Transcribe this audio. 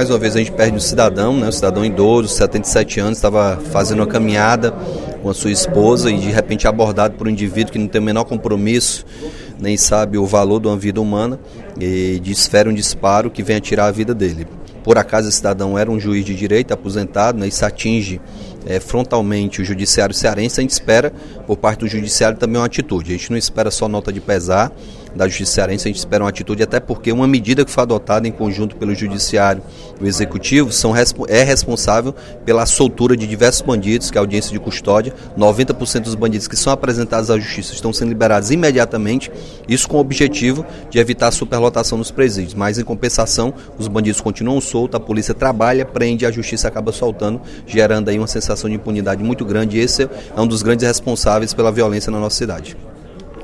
mais uma vez a gente perde um cidadão, né? Um cidadão idoso, 77 anos, estava fazendo uma caminhada com a sua esposa e de repente abordado por um indivíduo que não tem o menor compromisso, nem sabe o valor de uma vida humana, e desfere um disparo que vem a tirar a vida dele. Por acaso esse cidadão era um juiz de direito aposentado, né? Isso atinge frontalmente o judiciário cearense. A gente espera por parte do judiciário também uma atitude. A gente não espera só nota de pesar da justiça cearense, a gente espera uma atitude, até porque uma medida que foi adotada em conjunto pelo judiciário e o executivo é responsável pela soltura de diversos bandidos, que é a audiência de custódia. 90% dos bandidos que são apresentados à justiça estão sendo liberados imediatamente, isso com o objetivo de evitar a superlotação nos presídios. Mas em compensação, os bandidos continuam soltos, a polícia trabalha, prende e a justiça acaba soltando, gerando aí uma sensação de impunidade muito grande, e esse é um dos grandes responsáveis pela violência na nossa cidade.